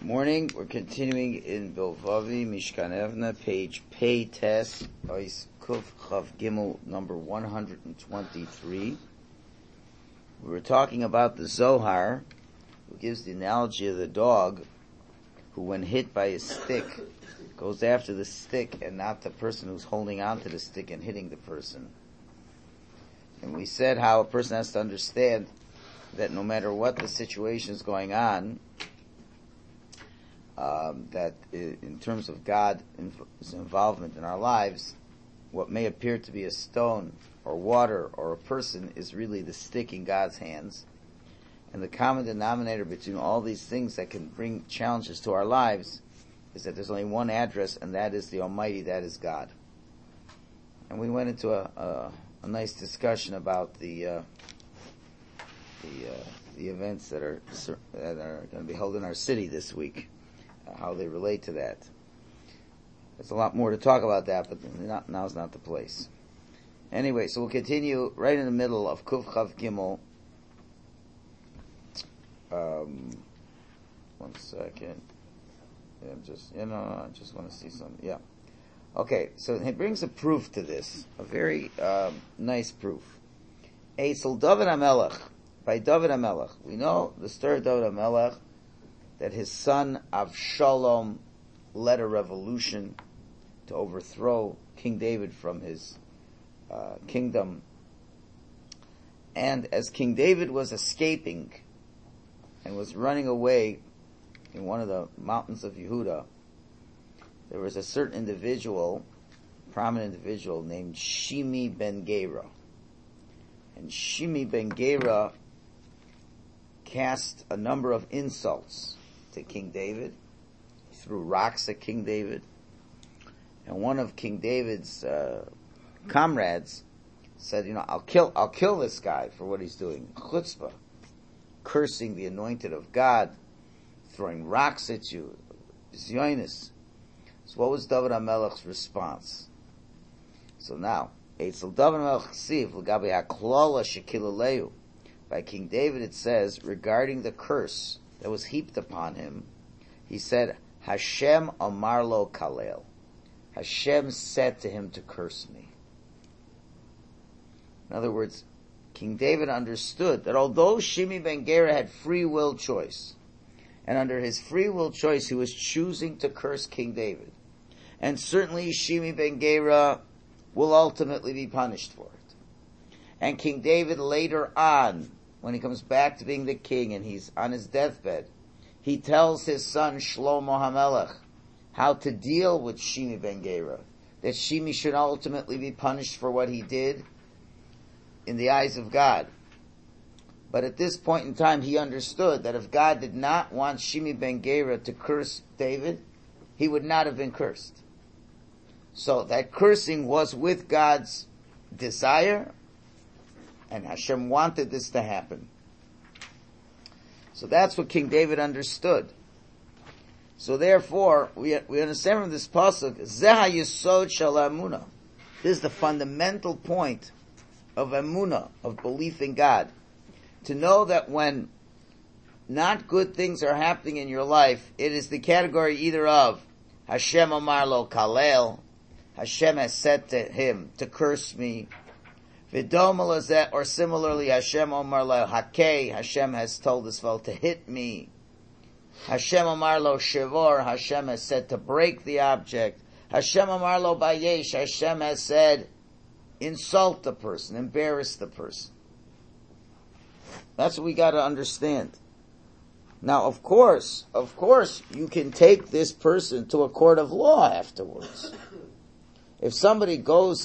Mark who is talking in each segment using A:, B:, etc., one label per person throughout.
A: Morning. We're continuing in Bilvavi, Mishkan Evna, page Pei Tes, Ois Kuf Chav Gimel, number 123. We were talking about the Zohar, who gives the analogy of the dog, who when hit by a stick, goes after the stick and not the person who's holding onto the stick and hitting the person. And we said how a person has to understand that no matter what the situation is going on, that in terms of God's involvement in our lives, what may appear to be a stone or water or a person is really the stick in God's hands. And the common denominator between all these things that can bring challenges to our lives is that there's only one address, and that is the Almighty, that is God. And we went into a nice discussion about the events that are going to be held in our city this week, how they relate to that. There's a lot more to talk about that, but now's not the place. Anyway, so we'll continue right in the middle of Kuf Chav Gimel. 1 second. I just want to see something. Yeah. Okay, so he brings a proof to this, a very nice proof. Eitzel David HaMelech, by David HaMelech. We know the story of David HaMelech, that his son Avshalom led a revolution to overthrow King David from his kingdom. And as King David was escaping and was running away in one of the mountains of Yehuda, there was a certain individual, prominent individual, named Shimi ben Gera. And Shimi ben Gera cast a number of insults to King David. He threw rocks at King David. And one of King David's comrades said, I'll kill this guy for what he's doing. Chutzpah. Cursing the anointed of God, throwing rocks at you. Zionis. So what was David HaMelech's response? So now, Eitzel David HaMelech Chsiv, L'gabi HaKlola Shekilaleu. By King David it says, regarding the curse that was heaped upon him, he said, Hashem Amar Lo Kalel. Hashem said to him to curse me. In other words, King David understood that although Shimi ben Gera had free will choice, and under his free will choice he was choosing to curse King David, and certainly Shimi ben Gera will ultimately be punished for it. And King David later on, when he comes back to being the king and he's on his deathbed, he tells his son Shlomo HaMelech how to deal with Shimi ben Gera, that Shimi should ultimately be punished for what he did in the eyes of God. But at this point in time, he understood that if God did not want Shimi ben Gera to curse David, he would not have been cursed. So that cursing was with God's desire, and Hashem wanted this to happen. So that's what King David understood. So therefore, we understand from this pasuk, Zeha Yesod Shel Emunah. This is the fundamental point of Emunah, of belief in God. To know that when not good things are happening in your life, it is the category either of Hashem Amar Lo Kalel, Hashem has said to him to curse me, or similarly, Hashem Omar Lo Hakei, Hashem has told this fellow to hit me. Hashem Omar Lo Shevor, Hashem has said to break the object. Hashem Omar Lo Bayesh, Hashem has said insult the person, embarrass the person. That's what we got to understand. Now, of course, you can take this person to a court of law afterwards. If somebody breaks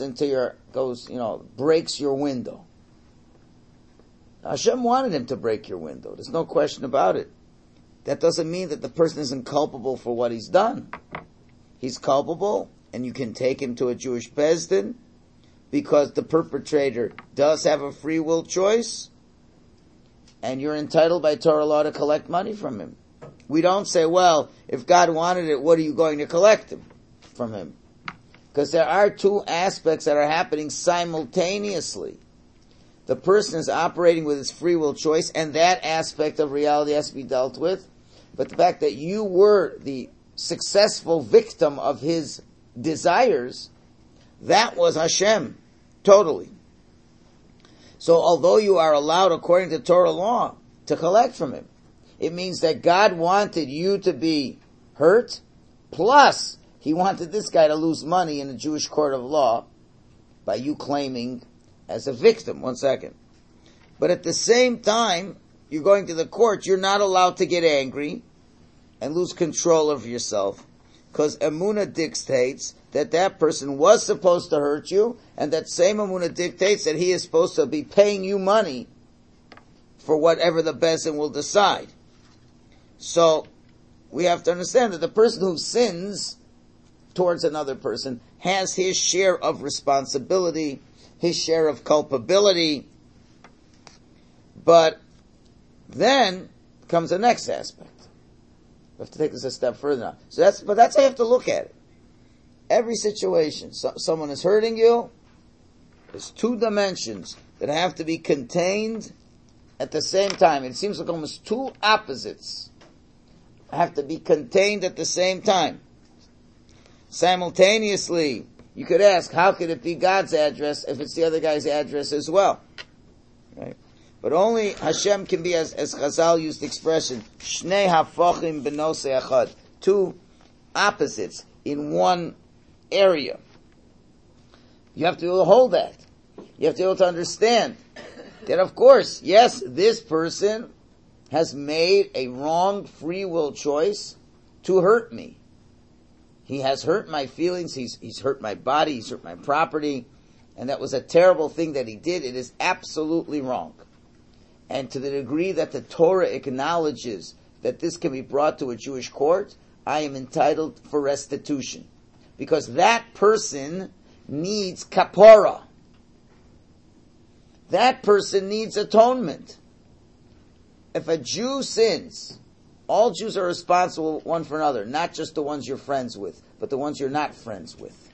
A: your window. Hashem wanted him to break your window. There's no question about it. That doesn't mean that the person isn't culpable for what he's done. He's culpable, and you can take him to a Jewish Beis Din, because the perpetrator does have a free will choice, and you're entitled by Torah law to collect money from him. We don't say, well, if God wanted it, what are you going to collect from him? Because there are two aspects that are happening simultaneously. The person is operating with his free will choice, and that aspect of reality has to be dealt with. but the fact that you were the successful victim of his desires, that was Hashem, totally. So although you are allowed, according to Torah law, to collect from him, it means that God wanted you to be hurt, plus he wanted this guy to lose money in the Jewish court of law by you claiming as a victim. One second. But at the same time, you're going to the court, you're not allowed to get angry and lose control of yourself, because Emunah dictates that that person was supposed to hurt you, and that same Emunah dictates that he is supposed to be paying you money for whatever the Bezdin will decide. So, we have to understand that the person who sins towards another person has his share of responsibility, his share of culpability, but then comes the next aspect. We have to take this a step further now. But that's how you have to look at it. Every situation, someone is hurting you, there's two dimensions that have to be contained at the same time. It seems like almost two opposites have to be contained at the same time. Simultaneously, you could ask, how could it be God's address if it's the other guy's address as well? Right? But only Hashem can be, as Chazal used the expression, Shnei hafachim b'nosei achad, two opposites in one area. You have to be able to hold that. You have to be able to understand that, of course, yes, this person has made a wrong free will choice to hurt me. He has hurt my feelings, he's hurt my body, he's hurt my property, and that was a terrible thing that he did. It is absolutely wrong. And to the degree that the Torah acknowledges that this can be brought to a Jewish court, I am entitled for restitution. Because that person needs kapara. That person needs atonement. If a Jew sins, all Jews are responsible one for another, not just the ones you're friends with, but the ones you're not friends with.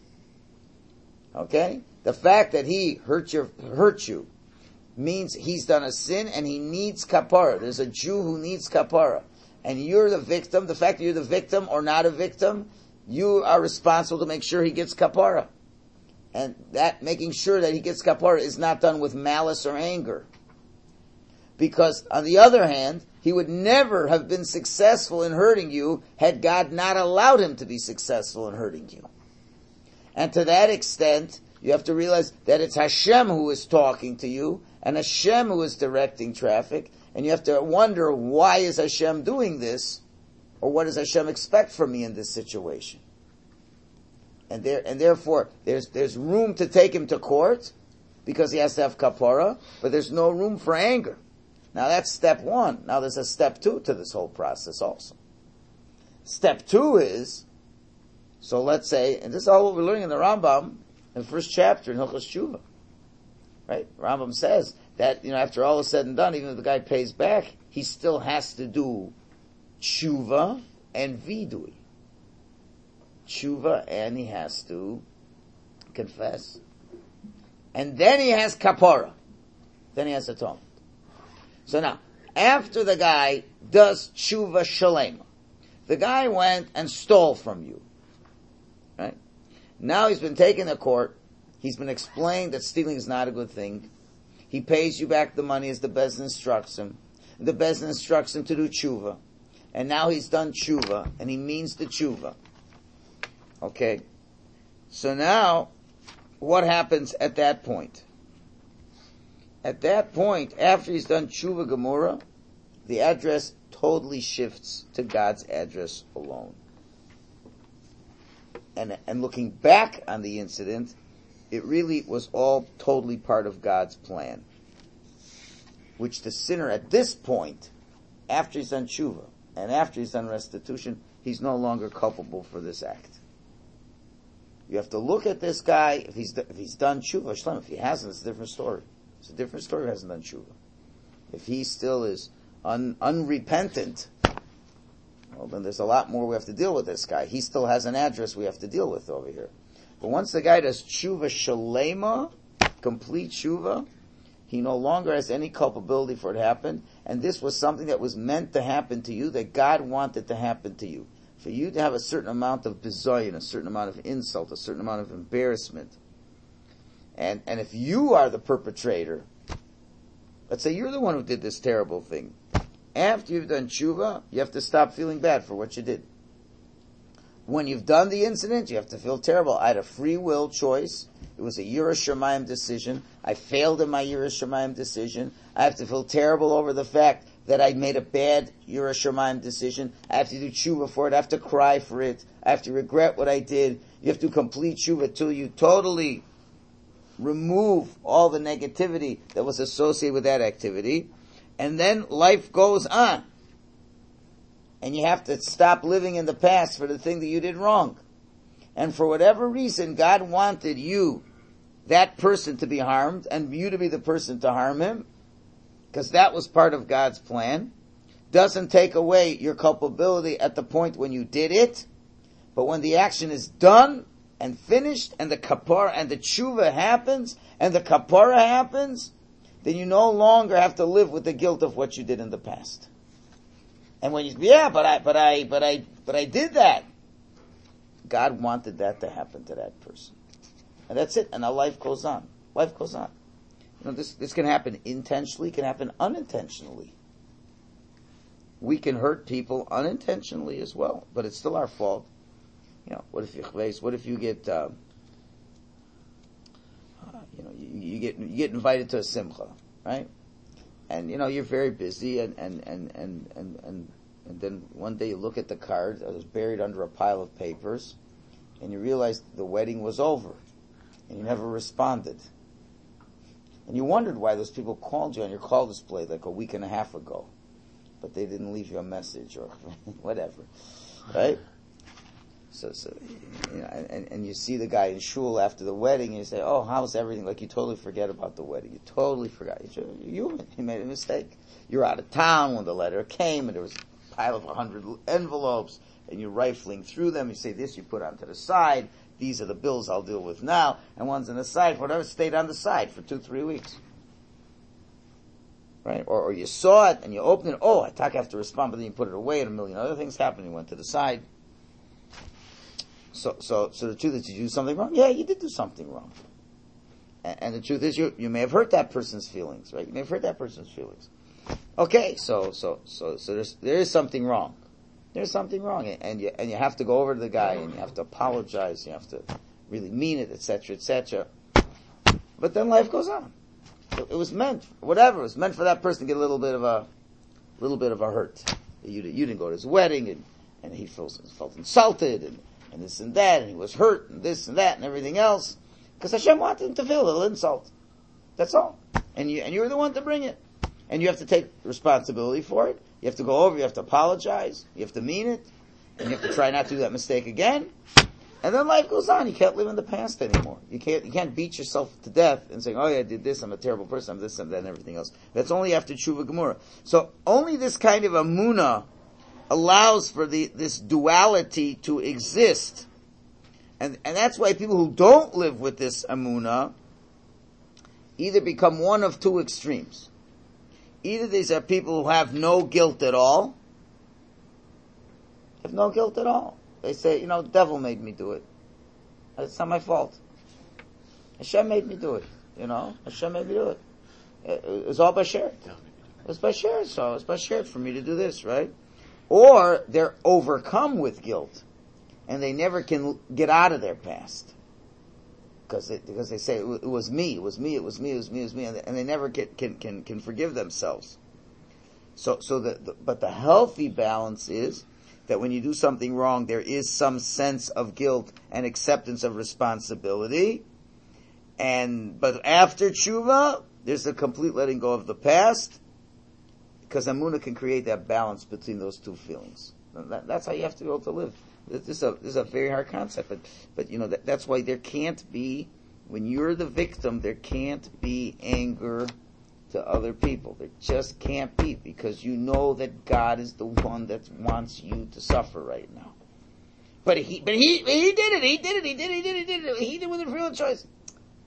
A: Okay? The fact that he hurt you means he's done a sin and he needs kapara. There's a Jew who needs kapara. And you're the victim. The fact that you're the victim or not a victim, you are responsible to make sure he gets kapara. And that, making sure that he gets kapara, is not done with malice or anger. Because, on the other hand, he would never have been successful in hurting you had God not allowed him to be successful in hurting you. And to that extent, you have to realize that it's Hashem who is talking to you, and Hashem who is directing traffic, and you have to wonder, why is Hashem doing this? Or what does Hashem expect from me in this situation? And therefore, there's room to take him to court, because he has to have kapara, but there's no room for anger. Now that's step one. Now there's a step two to this whole process also. Step two is, so let's say, and this is all what we're learning in the Rambam, in the first chapter in Hilchos Tshuva. Right? Rambam says that, after all is said and done, even if the guy pays back, he still has to do tshuva and vidui. Tshuva, and he has to confess. And then he has kapara. Then he has atonement. So now, after the guy does tshuva shalema, the guy went and stole from you. Right? Now he's been taken to court. He's been explained that stealing is not a good thing. He pays you back the money as the Bezdin instructs him. The Bezdin instructs him to do tshuva. And now he's done tshuva, and he means the tshuva. Okay? So now, what happens at that point? At that point, after he's done tshuva gemura, the address totally shifts to God's address alone. And looking back on the incident, it really was all totally part of God's plan. Which the sinner at this point, after he's done tshuva, and after he's done restitution, he's no longer culpable for this act. You have to look at this guy, if he's done tshuva, shlem. If he hasn't, it's a different story. It's a different story if he hasn't done tshuva. If he still is unrepentant, well, then there's a lot more we have to deal with this guy. He still has an address we have to deal with over here. But once the guy does tshuva shalema, complete tshuva, He no longer has any culpability for it happened, and this was something that was meant to happen to you, that God wanted to happen to you. For you to have a certain amount of bizayon, a certain amount of insult, a certain amount of embarrassment. And if you are the perpetrator, let's say you're the one who did this terrible thing. After you've done tshuva, you have to stop feeling bad for what you did. When you've done the incident, you have to feel terrible. I had a free will choice. It was a Yiras Shamayim decision. I failed in my Yiras Shamayim decision. I have to feel terrible over the fact that I made a bad Yiras Shamayim decision. I have to do tshuva for it. I have to cry for it. I have to regret what I did. You have to complete tshuva till you totally remove all the negativity that was associated with that activity. And then life goes on. And you have to stop living in the past for the thing that you did wrong. And for whatever reason, God wanted you, that person, to be harmed, and you to be the person to harm him, because that was part of God's plan. Doesn't take away your culpability at the point when you did it, but when the action is done and finished, and the kapara and the tshuva happens, and the kapara happens, then you no longer have to live with the guilt of what you did in the past. And when you, but I did that. God wanted that to happen to that person. And that's it. And our life goes on. Life goes on. You know, this can happen intentionally, can happen unintentionally. We can hurt people unintentionally as well, but it's still our fault. You know, what if you get, you get invited to a simcha, right? And you're very busy, and then one day you look at the card that was buried under a pile of papers, and you realize the wedding was over, and you never responded. And you wondered why those people called you on your call display like a week and a half ago, but they didn't leave you a message or whatever, right? So and you see the guy in shul after the wedding, and you say, "Oh, how's everything?" Like you totally forget about the wedding. You totally forgot. You're human. You made a mistake. You're out of town when the letter came, and there was a pile of 100 envelopes, and you're rifling through them. You say, "This you put onto the side. These are the bills I'll deal with now." And one's on the side. Whatever stayed on the side for 2-3 weeks, right? Or you saw it and you opened it. Oh, I have to respond, but then you put it away, and a million other things happened. You went to the side. So the truth is, did you do something wrong? Yeah, you did do something wrong. And the truth is, you may have hurt that person's feelings, right? You may have hurt that person's feelings. Okay, so there is something wrong. There's something wrong, and you have to go over to the guy, and you have to apologize, you have to really mean it, etc., etc. But then life goes on. It was meant, whatever, it was meant for that person to get a little bit of a hurt. You didn't go to his wedding, and he felt insulted, and this and that, and he was hurt, and this and that, and everything else, because Hashem wanted him to feel a little insult. That's all. And you were the one to bring it. And you have to take responsibility for it. You have to go over, you have to apologize, you have to mean it, and you have to try not to do that mistake again. And then life goes on. You can't live in the past anymore. You can't beat yourself to death and say, "Oh yeah, I did this, I'm a terrible person, I'm this and that and everything else." That's only after Tshuva Gemura. So only this kind of emunah allows for this duality to exist. And that's why people who don't live with this emunah either become one of two extremes. Either these are people who have no guilt at all. Have no guilt at all. They say, the devil made me do it. It's not my fault. Hashem made me do it. Hashem made me do it. It was all Bashert. It was Bashert, so it's Bashert for me to do this, right? Or they're overcome with guilt, and they never can get out of their past. Because they say, it was me, and they never can forgive themselves. But the healthy balance is that when you do something wrong, there is some sense of guilt and acceptance of responsibility. But after tshuva, there's a complete letting go of the past, because Amunah can create that balance between those two feelings. That's how you have to be able to live. This is a very hard concept, but that's why there can't be, when you're the victim, there can't be anger to other people. There just can't be, because you know that God is the one that wants you to suffer right now. But he did it. He did it with a free will choice.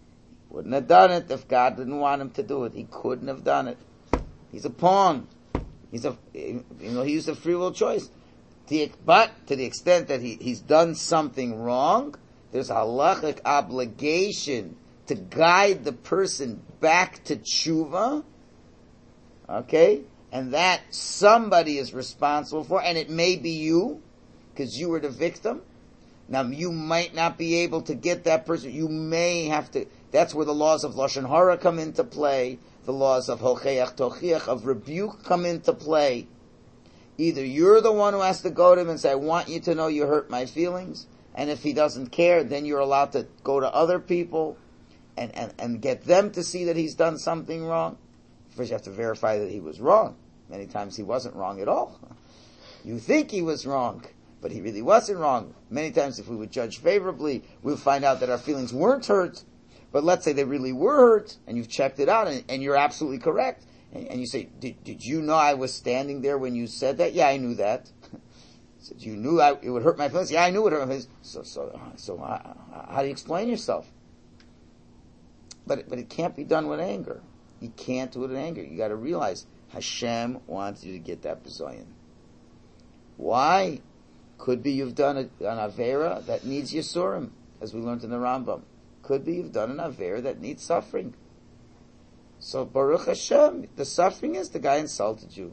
A: Wouldn't have done it if God didn't want him to do it. He couldn't have done it. He's a pawn. He used a free will choice. But to the extent that he's done something wrong, there's a halachic obligation to guide the person back to tshuva. Okay? And that somebody is responsible for, and it may be you, because you were the victim. Now, you might not be able to get that person. You may have to. That's where the laws of Lashon Hara come into play. The laws of Hocheach Tochiach, of rebuke, come into play. Either you're the one who has to go to him and say, I want you to know you hurt my feelings. And if he doesn't care, then you're allowed to go to other people and get them to see that he's done something wrong. First you have to verify that he was wrong. Many times he wasn't wrong at all. You think he was wrong, but he really wasn't wrong. Many times if we would judge favorably, we'll find out that our feelings weren't hurt. But let's say they really were hurt, and you've checked it out, and you're absolutely correct. And you say, did you know I was standing there when you said that? Yeah, I knew that. So you knew it would hurt my feelings? Yeah, I knew it would hurt my feelings. So how do you explain yourself? But it can't be done with anger. You can't do it in anger. You got to realize Hashem wants you to get that bizayon. Why? Could be you've done an avera that needs yisurim, as we learned in the Rambam. Could be you've done an avera that needs suffering. So Baruch Hashem, the suffering is the guy insulted you.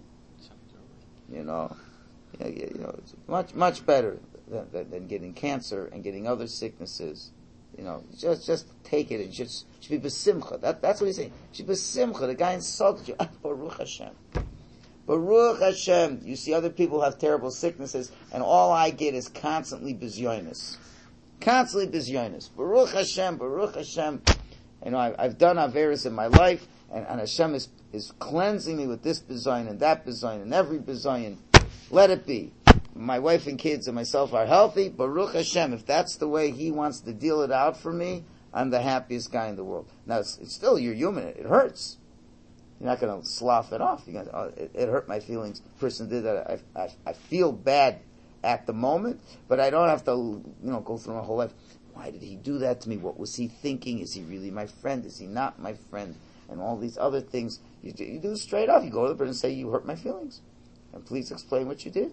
A: It's much better than getting cancer and getting other sicknesses. Just take it and just be besimcha. That's what he's saying. Should be besimcha. The guy insulted you. Baruch Hashem. Baruch Hashem. You see other people have terrible sicknesses, and all I get is constantly bizyonis. Constantly bizyonis. Baruch Hashem. Baruch Hashem. I've done averis in my life, and Hashem is cleansing me with this bizayon and that bizayon and every bizayon. Let it be. My wife and kids and myself are healthy. Baruch Hashem. If that's the way He wants to deal it out for me, I'm the happiest guy in the world. Now, it's still, you're human. It hurts. You're not going to slough it off. You're going to, it hurt my feelings. The person did that. I feel bad at the moment, but I don't have to, go through my whole life. Why did he do that to me? What was he thinking? Is he really my friend? Is he not my friend? And all these other things. You do it straight off. You go to the person and say, you hurt my feelings. And please explain what you did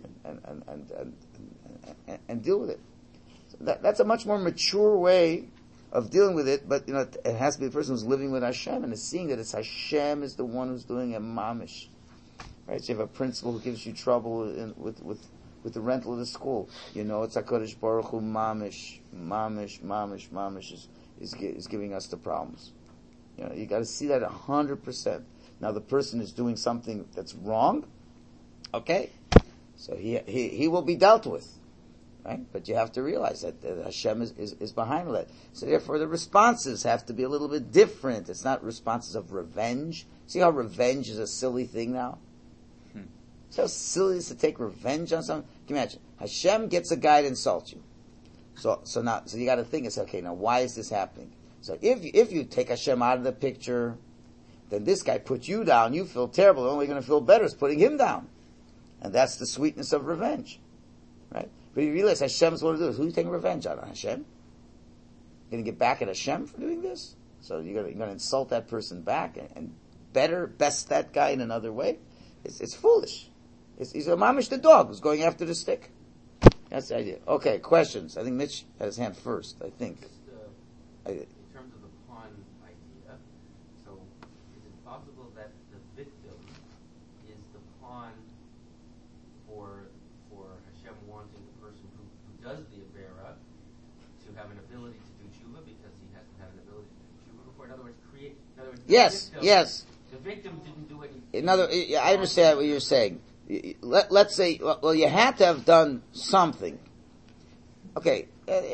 A: and deal with it. So that's a much more mature way of dealing with it, but it has to be the person who's living with Hashem and is seeing that it's Hashem is the one who's doing a mamish. Right? So you have a principal who gives you trouble with the rental of the school. It's HaKadosh Baruch Hu mamish is giving us the problems. You got to see that 100%. Now the person is doing something that's wrong. Okay, so he will be dealt with, right? But you have to realize that Hashem is behind that. So therefore, the responses have to be a little bit different. It's not responses of revenge. See how revenge is a silly thing now? See how silly it is to take revenge on someone? Can you imagine? Hashem gets a guy to insult you. So you got to think and say, okay, now why is this happening? So if you take Hashem out of the picture, then this guy put you down. You feel terrible. The only way you're going to feel better is putting him down. And that's the sweetness of revenge. Right? But you realize Hashem's what to do. Who are you taking revenge on? Hashem? You're going to get back at Hashem for doing this? So you're going to insult that person back and best that guy in another way? It's foolish. He's a mamish the dog who's going after the stick. That's the idea. Okay, questions. I think Mitch had his hand first, I think.
B: In terms of the pawn idea, so is it possible that the victim is the pawn for Hashem wanting the person who does the Avera to have an ability to do tshuva because he hasn't had an ability to do tshuva before? In other words,
A: Yes.
B: The victim didn't do anything.
A: I understand what you're saying. Let's say, well, you had to have done something. Okay,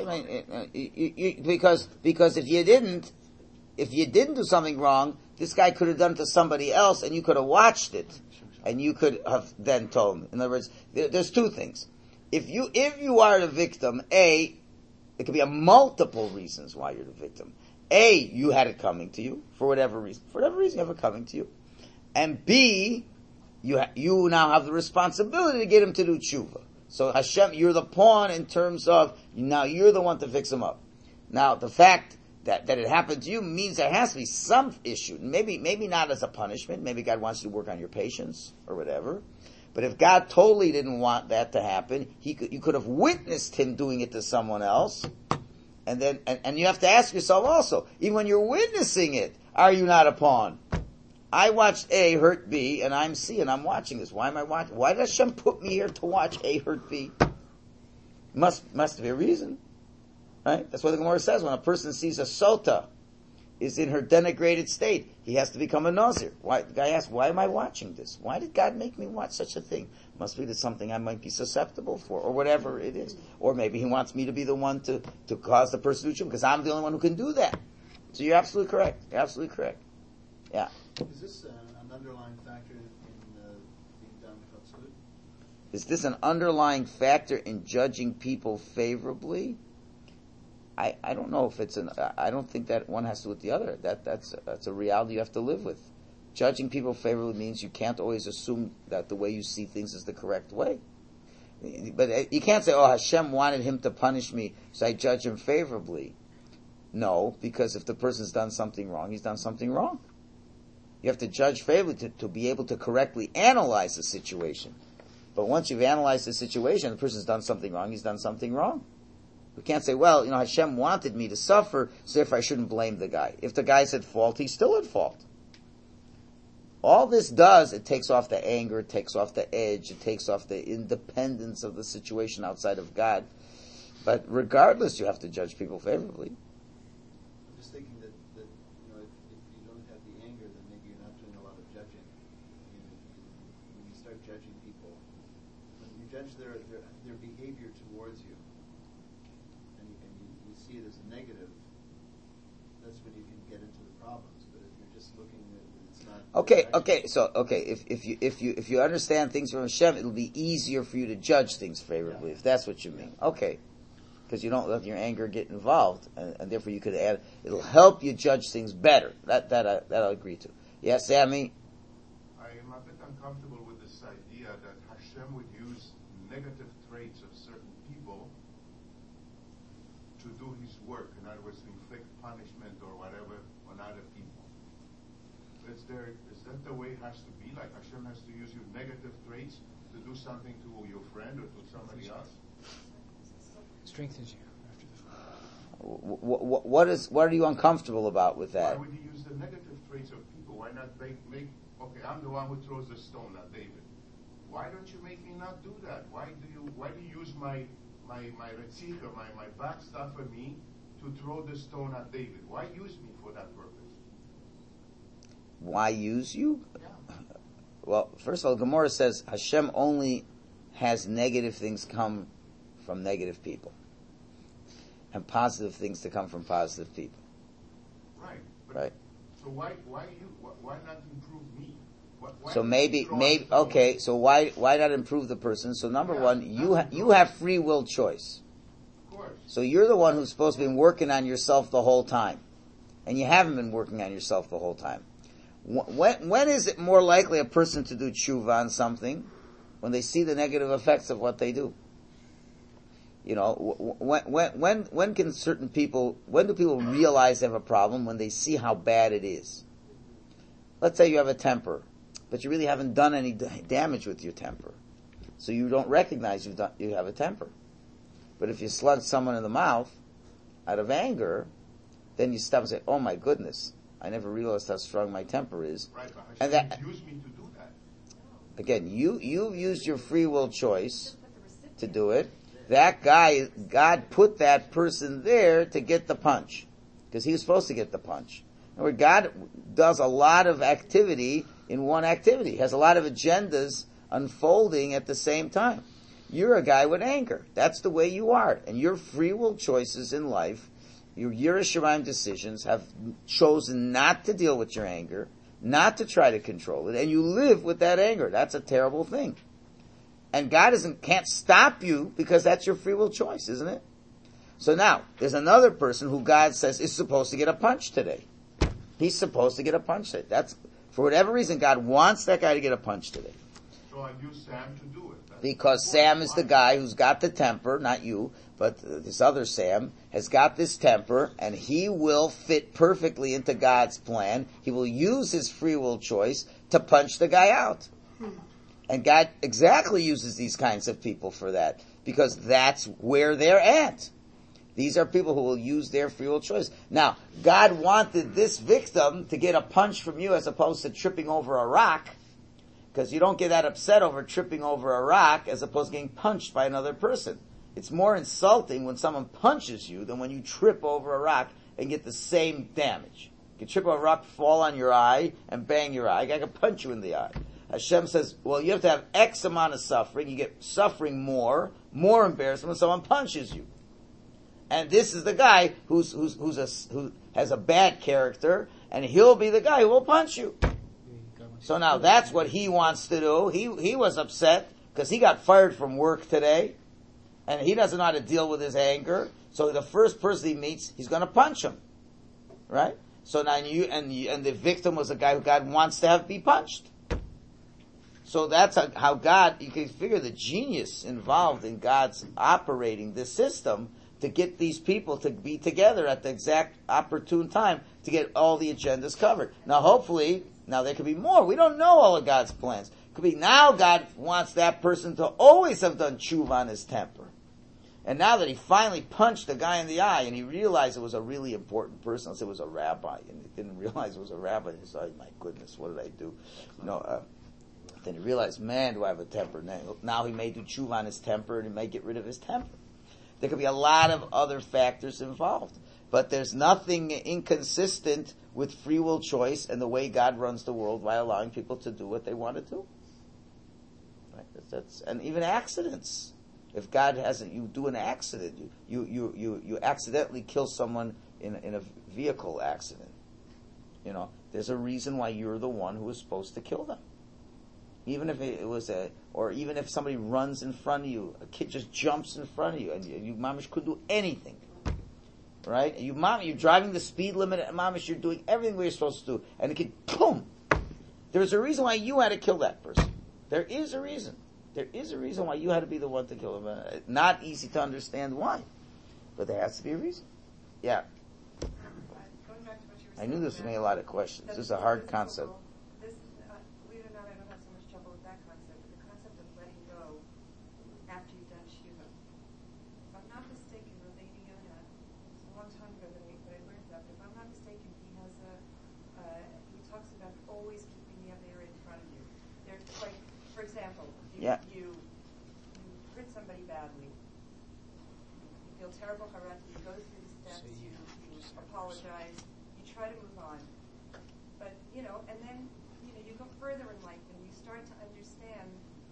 A: because if you didn't do something wrong, this guy could have done it to somebody else, and you could have watched it, and you could have then told him. In other words, there's two things. If you are the victim, there could be multiple reasons why you're the victim. You had it coming to you for whatever reason. For whatever reason, you have it coming to you, and B, you now have the responsibility to get him to do tshuva. So Hashem, you're the pawn in terms of, now you're the one to fix him up. Now the fact that it happened to you means there has to be some issue. Maybe not as a punishment. Maybe God wants you to work on your patience or whatever. But if God totally didn't want that to happen, you could have witnessed him doing it to someone else. And then, and you have to ask yourself also, even when you're witnessing it, are you not a pawn? I watched A hurt B, and I'm C, and I'm watching this. Why am I watching? Why did Hashem put me here to watch A hurt B? Must be a reason. Right? That's what the Gemara says. When a person sees a sota is in her denigrated state, he has to become a nazir. Why? The guy asks, why am I watching this? Why did God make me watch such a thing? Must be there's something I might be susceptible for, or whatever it is. Or maybe he wants me to be the one to cause the person to do because I'm the only one who can do that. So you're absolutely correct. You're absolutely correct. Yeah.
C: Is this an underlying factor in being done chutzpah?
A: Is this an underlying factor in judging people favorably? I don't know if it's I don't think that one has to do with the other. That's a reality you have to live with. Judging people favorably means you can't always assume that the way you see things is the correct way. But you can't say, oh, Hashem wanted him to punish me, so I judge him favorably. No, because if the person's done something wrong, he's done something wrong. You have to judge favorably to be able to correctly analyze the situation. But once you've analyzed the situation, the person's done something wrong, he's done something wrong. We can't say, well, Hashem wanted me to suffer, so therefore I shouldn't blame the guy. If the guy's at fault, he's still at fault. All this does, it takes off the anger, it takes off the edge, it takes off the independence of the situation outside of God. But regardless, you have to judge people favorably.
C: I'm just thinking that if you don't have the anger, then maybe you're not doing a lot of judging. When you start judging people, when you judge their behavior towards you, and you see it as a negative, that's when you can get into the problems. But if you're just looking at it's not if you understand things from Hashem, it'll be easier for you to judge things favorably, if that's what you mean. Okay. Because you don't let your anger get involved, and therefore you could add, it'll help you judge things better. That I'll agree to. Yes, Sammy?
D: I am a bit uncomfortable with this idea that Hashem would use negative traits of certain people to do his work, in other words, to inflict punishment or whatever on other people. Is that the way it has to be? Like Hashem has to use your negative traits to do something to your friend or to somebody else?
E: Strengthens you after the
A: fall. What are you uncomfortable about with that?
D: Why would he use the negative traits of people? Why not make okay, I'm the one who throws the stone at David. Why don't you make me not do that? Why do you use my retzika, my backstab for me to throw the stone at David? Why use me for that purpose?
A: Why use you?
D: Yeah.
A: Well, first of all, Gemara says Hashem only has negative things come from negative people, and positive things to come from positive people.
D: Right.
A: Right.
D: So why not improve me? Why
A: so maybe okay. So why not improve the person? So number one, you have free will choice.
D: Of course.
A: So you're the one who's supposed to be working on yourself the whole time, and you haven't been working on yourself the whole time. When is it more likely a person to do tshuva on something? When they see the negative effects of what they do. When can certain people, when do people realize they have a problem? When they see how bad it is. Let's say you have a temper, but you really haven't done any damage with your temper. So you don't recognize you have a temper. But if you slug someone in the mouth out of anger, then you stop and say, oh my goodness, I never realized how strong my temper is.
D: Right, but
A: and
D: that used me to do that.
A: Again, you've used your free will choice to do it. That guy, God put that person there to get the punch. Because he was supposed to get the punch. And God does a lot of activity in one activity. He has a lot of agendas unfolding at the same time. You're a guy with anger. That's the way you are. And your free will choices in life, your Yiras Shamayim decisions have chosen not to deal with your anger, not to try to control it, and you live with that anger. That's a terrible thing. And God can't stop you because that's your free will choice, isn't it? So now, there's another person who God says is supposed to get a punch today. He's supposed to get a punch today. That's, for whatever reason, God wants that guy to get a punch today.
D: So I use Sam to do it.
A: Because Sam is the guy who's got the temper, not you, but this other Sam has got this temper, and he will fit perfectly into God's plan. He will use his free will choice to punch the guy out. And God exactly uses these kinds of people for that, because that's where they're at. These are people who will use their free will choice. Now, God wanted this victim to get a punch from you as opposed to tripping over a rock, because you don't get that upset over tripping over a rock as opposed to getting punched by another person. It's more insulting when someone punches you than when you trip over a rock and get the same damage. You can trip over a rock, fall on your eye, and bang your eye. I can punch you in the eye. Hashem says, well, you have to have X amount of suffering. You get suffering more embarrassment when someone punches you. And this is the guy who has a bad character, and he'll be the guy who will punch you. So now that's what he wants to do. He was upset because he got fired from work today, and he doesn't know how to deal with his anger. So the first person he meets, he's going to punch him, right? So now and the victim was a guy who God wants to have be punched. So that's how God, you can figure the genius involved in God's operating this system to get these people to be together at the exact opportune time to get all the agendas covered. Now hopefully, now there could be more. We don't know all of God's plans. It could be now God wants that person to always have done tshuva on his temper. And now that he finally punched the guy in the eye and he realized it was a really important person, let's say it was a rabbi, and he didn't realize it was a rabbi, and he said, oh, my goodness, what did I do? Then he realized, man, do I have a temper. Now he may do tshuva on his temper, and he may get rid of his temper. There could be a lot of other factors involved. But there's nothing inconsistent with free will choice and the way God runs the world by allowing people to do what they want to do. Right? And even accidents. If God hasn't, you do an accident. You accidentally kill someone in a vehicle accident. There's a reason why you're the one who was supposed to kill them. Even if it was or even if somebody runs in front of you, a kid just jumps in front of you, and you mamish could do anything, right? You're driving the speed limit at mamish, you're doing everything what you're supposed to do, and the kid, boom! There's a reason why you had to kill that person. There is a reason. There is a reason why you had to be the one to kill him. Not easy to understand why, but there has to be a reason. Yeah.
F: Going back to what you were
A: I knew this was going to be a lot of questions. This is a hard concept.
F: Believe it or not, I don't have so much trouble with that concept. The concept of letting go after you've done tshuva. If I'm not mistaken, Rabbeinu Yonah, it's a long time ago that I learned that, but if I'm not mistaken, he talks about always keeping the other in front of you. There's like, for example, you hurt somebody badly. You feel terrible, harassed, you go through the steps, you apologize, you try to move on. But, and then, you go further in life and you start to understand,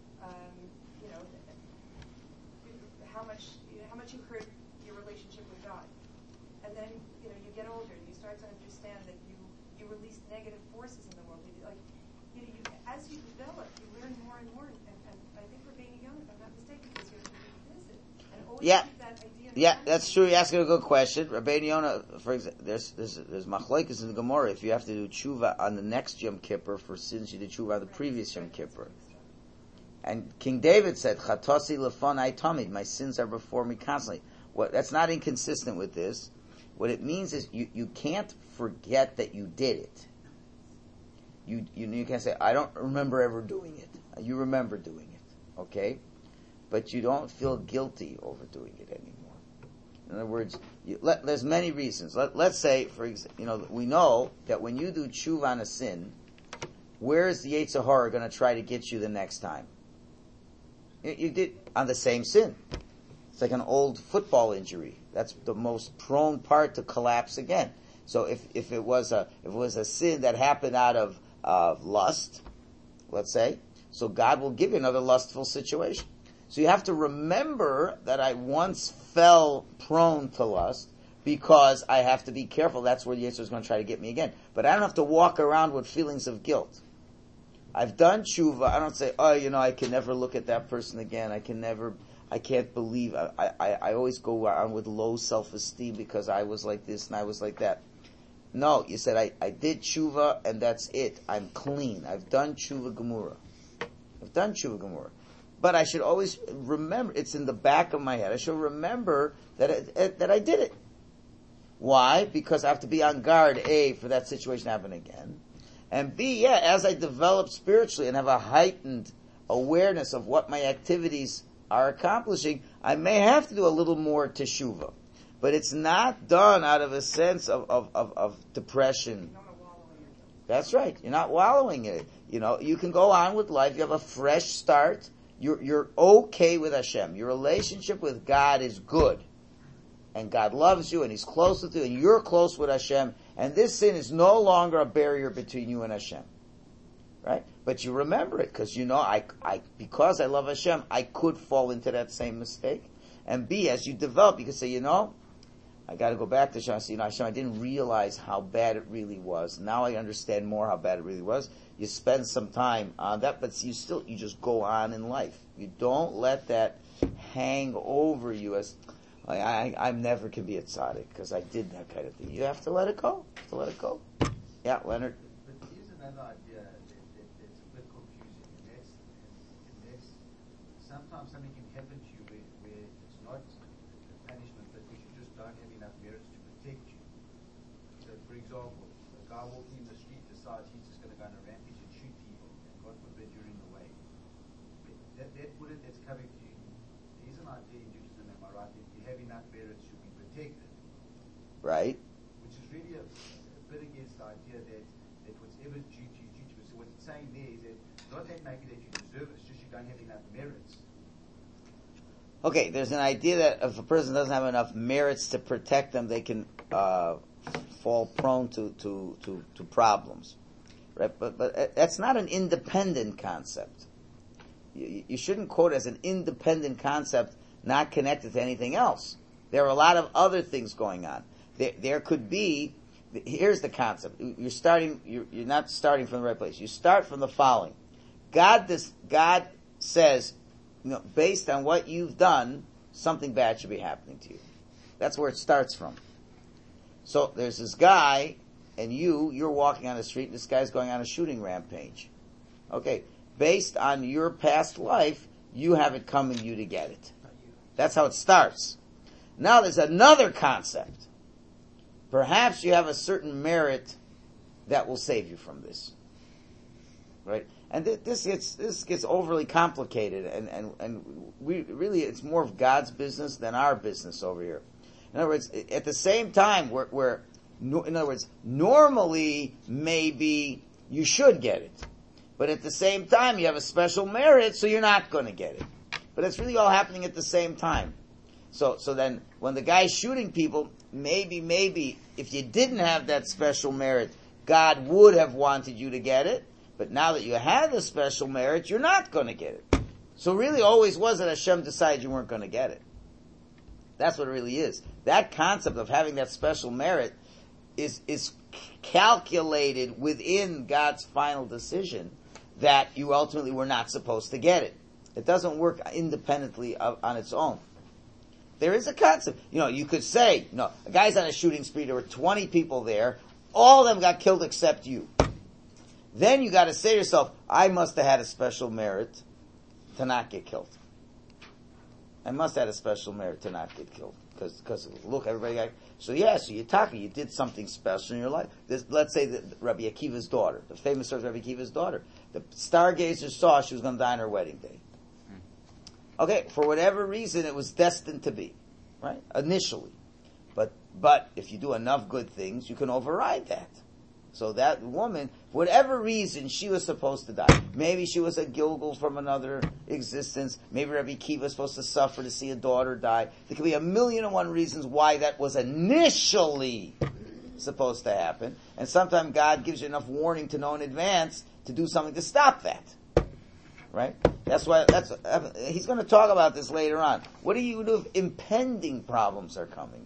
F: how much you hurt your relationship with God. And then, you get older and you start to understand that you release negative forces in the world. As you develop, you learn more and more. And I think we're being young, if I'm not mistaken, because you have to revisit and always keep that idea in mind.
A: That's true. You're asking a good question. Rabbeinu Yonah, for example, there's machlokes in the Gemara if you have to do tshuva on the next Yom Kippur for sins you did tshuva on the previous Yom Kippur. And King David said, Chatasi lefonai tamid, my sins are before me constantly. That's not inconsistent with this. What it means is you can't forget that you did it. You can't say, I don't remember ever doing it. You remember doing it, okay? But you don't feel guilty over doing it anymore. In other words, there's many reasons. Let's say, for example, we know that when you do tshuva on a sin, where is the Yetzer Hara going to try to get you the next time? You did on the same sin. It's like an old football injury. That's the most prone part to collapse again. So if it was a sin that happened out of lust, let's say, so God will give you another lustful situation. So you have to remember that I once fell prone to lust because I have to be careful. That's where the Yetzer is going to try to get me again. But I don't have to walk around with feelings of guilt. I've done tshuva. I don't say, I can never look at that person again. I can't believe. I always go around with low self-esteem because I was like this and I was like that. No, you said, I did tshuva and that's it. I'm clean. I've done tshuva gemura. but I should always remember, it's in the back of my head, I should remember that I did it. Why? Because I have to be on guard, A, for that situation to happen again. And B, as I develop spiritually and have a heightened awareness of what my activities are accomplishing, I may have to do a little more teshuvah. But it's not done out of a sense of depression. That's right. You're not wallowing in it. You can go on with life. You have a fresh start. You're okay with Hashem. Your relationship with God is good. And God loves you and He's close with you and you're close with Hashem. And this sin is no longer a barrier between you and Hashem. Right? But you remember it because because I love Hashem, I could fall into that same mistake. And B, as you develop, you can say, I got to go back to Hashem. I say, Hashem, I didn't realize how bad it really was. Now I understand more how bad it really was. You spend some time on that, but you just go on in life. You don't let that hang over you as, I never can be a tzaddik because I did that kind of thing. You have to let it go. Yeah, Leonard.
C: But here's another idea that's a bit confusing. And that's sometimes something can happen to you where it's not punishment, but because you just don't have enough merits to protect you. So, for example, a guy walking in the street decides he's just going to go on a rampage and shoot people, and God forbid you're in the way. That bullet that's coming to you, there is an idea in Judaism, am I right, that if you have enough merits, you'll be protected.
A: Right.
C: Which is really a bit against the idea that whatever's due to you, due to you. So what it's saying there is that not that maybe that you deserve it, it's just you don't have enough merits.
A: Okay, there's an idea that if a person doesn't have enough merits to protect them, they can fall prone to problems, right? But that's not an independent concept. You shouldn't quote it as an independent concept, not connected to anything else. There are a lot of other things going on. There could be. Here's the concept. You're not starting from the right place. You start from the following. God says, based on what you've done, something bad should be happening to you. That's where it starts from. So there's this guy, and you're walking on the street, and this guy's going on a shooting rampage. Okay, based on your past life, you have it coming to you to get it. That's how it starts. Now there's another concept. Perhaps you have a certain merit that will save you from this. Right? And this gets overly complicated, and we really, it's more of God's business than our business over here. In other words, at the same time, normally maybe you should get it, but at the same time you have a special merit, so you're not going to get it. But it's really all happening at the same time. So then, when the guy's shooting people, maybe if you didn't have that special merit, God would have wanted you to get it. But now that you have the special merit, you're not going to get it. So really always was that Hashem decided you weren't going to get it. That's what it really is. That concept of having that special merit is calculated within God's final decision that you ultimately were not supposed to get it. It doesn't work independently on its own. There is a concept. You could say, a guy's on a shooting spree, there were 20 people there, all of them got killed except you. Then you got to say to yourself, I must have had a special merit to not get killed. I must have had a special merit to not get killed. Because look, everybody got... So you did something special in your life. Let's say that Rabbi Akiva's daughter, the famous story of Rabbi Akiva's daughter, the stargazer saw she was going to die on her wedding day. Okay, for whatever reason, it was destined to be, right? Initially. But if you do enough good things, you can override that. So that woman, for whatever reason, she was supposed to die. Maybe she was a Gilgal from another existence. Maybe Rabbi Akiva was supposed to suffer to see a daughter die. There could be 1,000,001 reasons why that was initially supposed to happen. And sometimes God gives you enough warning to know in advance to do something to stop that. Right? He's going to talk about this later on. What do you do if impending problems are coming?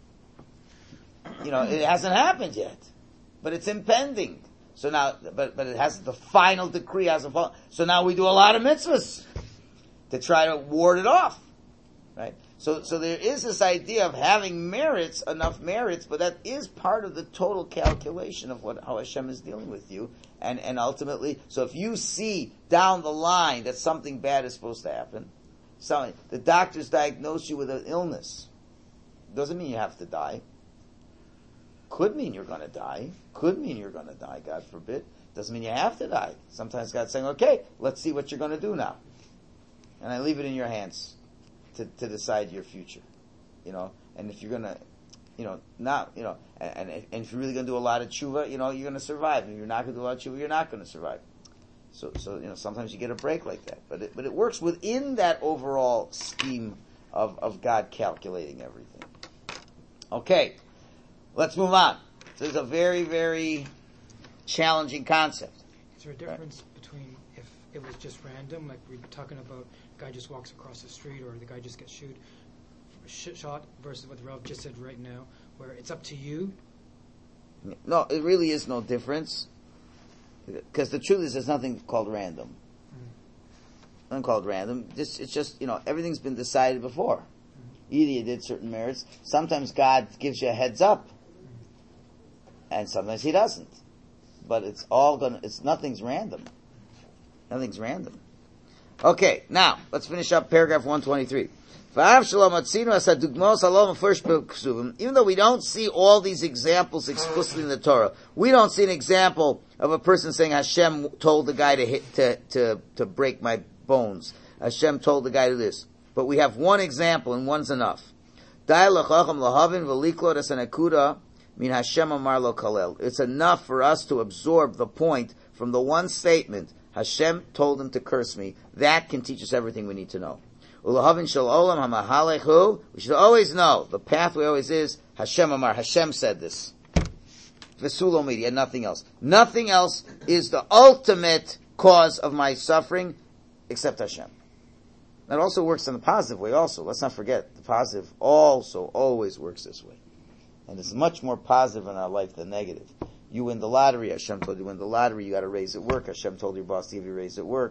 A: It hasn't happened yet, but it's impending. So now, but it has the final decree hasn't fallen. So now we do a lot of mitzvahs to try to ward it off. Right? So there is this idea of having merits, enough merits, but that is part of the total calculation of how Hashem is dealing with you. And ultimately, so if you see down the line that something bad is supposed to happen, the doctors diagnose you with an illness, doesn't mean you have to die. Could mean you're going to die. Could mean you're going to die, God forbid. Doesn't mean you have to die. Sometimes God's saying, okay, let's see what you're going to do now. And I leave it in your hands to decide your future. And if you're going to, and if you're really going to do a lot of tshuva, you're going to survive. And if you're not going to do a lot of tshuva, you're not going to survive. So sometimes you get a break like that. But it works within that overall scheme of God calculating everything. Okay. Let's move on. This is a very, very challenging concept.
E: Is there a difference between if it was just random, like we're talking about, the guy just walks across the street or the guy just gets shot, versus what the Rav just said right now, where it's up to you?
A: No, it really is no difference. Because the truth is there's nothing called random. Nothing called random. It's just, everything's been decided before. Either you did certain merits. Sometimes God gives you a heads up. And sometimes He doesn't. But nothing's random. Nothing's random. Okay, now, let's finish up paragraph 123. Even though we don't see all these examples explicitly in the Torah, we don't see an example of a person saying, Hashem told the guy to break my bones. Hashem told the guy to do this. But we have one example, and one's enough. It's enough for us to absorb the point from the one statement, Hashem told him to curse me. That can teach us everything we need to know. We should always know, the pathway always is, Hashem Amar, Hashem said this. Vesulo midi, and nothing else. Nothing else is the ultimate cause of my suffering, except Hashem. That also works in the positive way also. Let's not forget, the positive also always works this way. And it's much more positive in our life than negative. You win the lottery, Hashem told you to win the lottery, you got to raise at work, Hashem told your boss to give you a raise at work.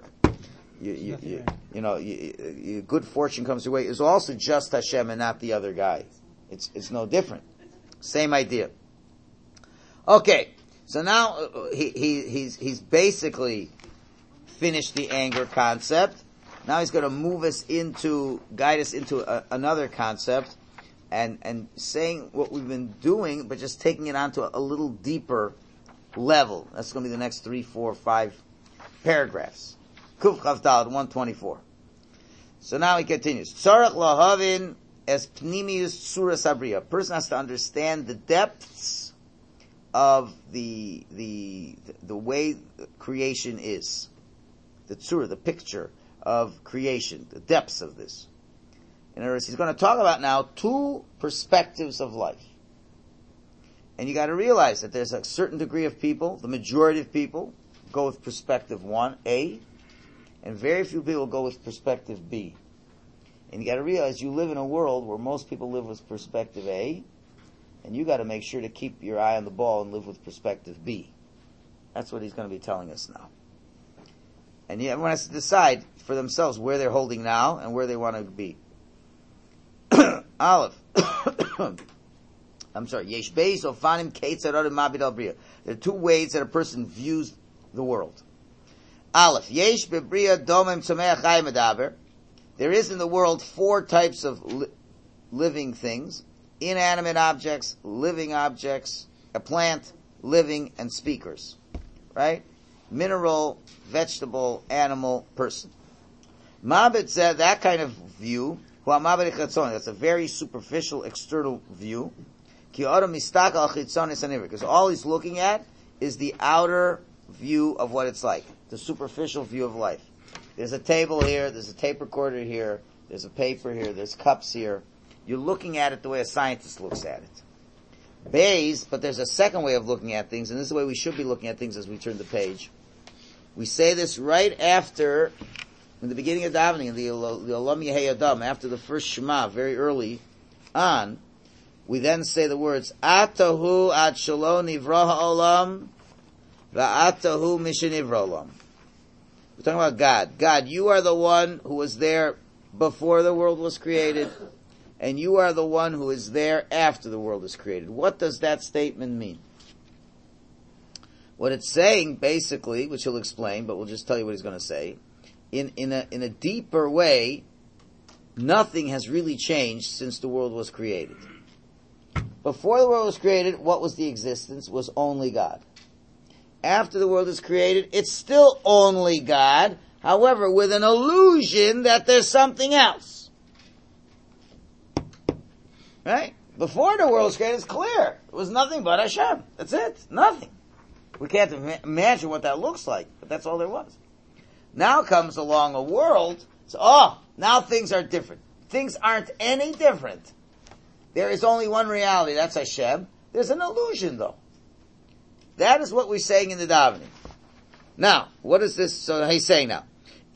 A: Good fortune comes your way. It's also just Hashem and not the other guy. It's no different. Same idea. Okay, so now he's basically finished the anger concept. Now he's going to guide us into another concept, and saying what we've been doing, but just taking it onto a little deeper level. That's going to be the next 3, 4, 5 paragraphs. Kuf Chav Daled 124. So now he continues. Tzarech lahavin es pnimius tzura sabriya. A person has to understand the depths of the way creation is. The tzura, the picture of creation, the depths of this. In other words, he's going to talk about now 2 perspectives of life. And you got to realize that there's a certain degree of people, the majority of people, go with perspective 1A, and very few people go with perspective B. And you got to realize you live in a world where most people live with perspective A, and you got to make sure to keep your eye on the ball and live with perspective B. That's what he's going to be telling us now. And everyone has to decide for themselves where they're holding now and where they want to be. Aleph. I'm sorry. Yesh beis ofanim ketzarad mabid al bria. There are 2 ways that a person views the world. Aleph. Yesh bebria domem tzomeach chayim adaver. There is in the world 4 types of living things: inanimate objects, living objects, a plant, living, and speakers. Right? Mineral, vegetable, animal, person. Mabit said that kind of view. That's a very superficial external view. Because all he's looking at is the outer view of what it's like. The superficial view of life. There's a table here, there's a tape recorder here, there's a paper here, there's cups here. You're looking at it the way a scientist looks at it. But there's a second way of looking at things, and this is the way we should be looking at things as we turn the page. We say this right after, in the beginning of davening, in the Olam Yehei Adam, after the first Shema, very early on, we then say the words, Atahu ad shelo nivra ha'olam, va'atahu mishenivra olam. We're talking about God. God, you are the one who was there before the world was created, and you are the one who is there after the world is created. What does that statement mean? What it's saying, basically, which he'll explain, but we'll just tell you what he's going to say, in a deeper way, nothing has really changed since the world was created. Before the world was created, what was the existence? Was only God. After the world is created, it's still only God, however, with an illusion that there's something else. Right? Before the world was created, it's clear. It was nothing but Hashem. That's it. Nothing. We can't imagine what that looks like, but that's all there was. Now comes along a world, so, now things are different. Things aren't any different. There is only one reality, that's Hashem. There's an illusion though. That is what we're saying in the davening. Now, what is this? So he's saying now.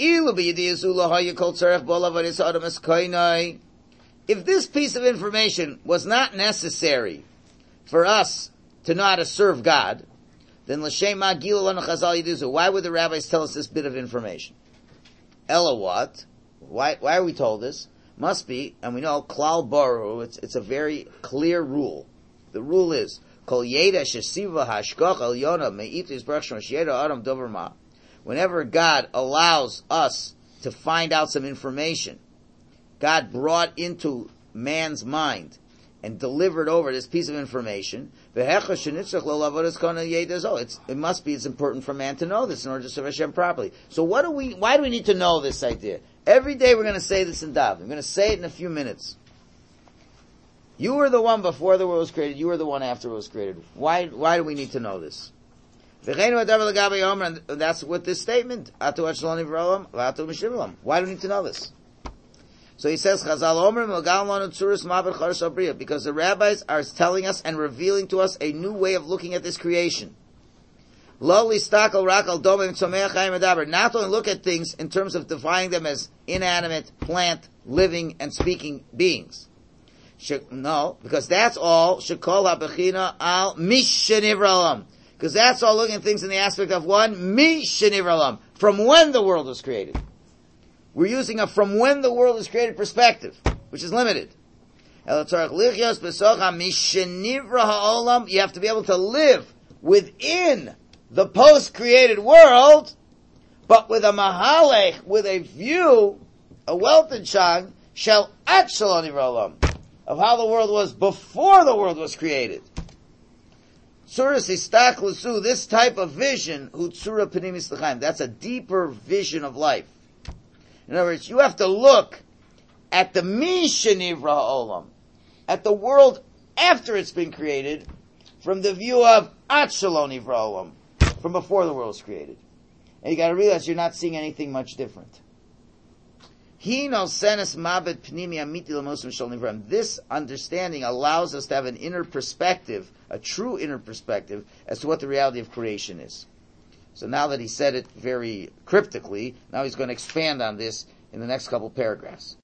A: If this piece of information was not necessary for us to know how to serve God, then why would the rabbis tell us this bit of information? Ella what? Why are we told this? Must be, and we know, klal baru, it's a very clear rule. The rule is, kol yeda shesiva hashkoch elyona me'itis baruch shemashiyeda adam dover ma. Whenever God allows us to find out some information, God brought into man's mind and delivered over this piece of information, it's important for man to know this in order to serve Hashem properly. So why do we need to know this idea? Every day we're going to say this in davening. We're going to say it in a few minutes. You were the one before the world was created. You were the one after it was created. Why do we need to know this? And that's what this statement. Why do we need to know this? So he says, because the rabbis are telling us and revealing to us a new way of looking at this creation. Not only look at things in terms of defining them as inanimate, plant, living, and speaking beings. No, because that's all shekol habechina al mishenivralam. Because that's all looking at things in the aspect of one mishenivralam, from when the world was created. We're using a from when the world is created perspective, which is limited. You have to be able to live within the post-created world, but with a mahalech, with a view, a weltanshang, shel atshel nivralam, of how the world was before the world was created. This type of vision, that's a deeper vision of life. In other words, you have to look at the Mishenivra Ha'olam, at the world after it's been created, from the view of Atzalon Nivra Ha'olam, from before the world was created. And you gotta realize you're not seeing anything much different. This understanding allows us to have an inner perspective, a true inner perspective, as to what the reality of creation is. So now that he said it very cryptically, now he's going to expand on this in the next couple paragraphs.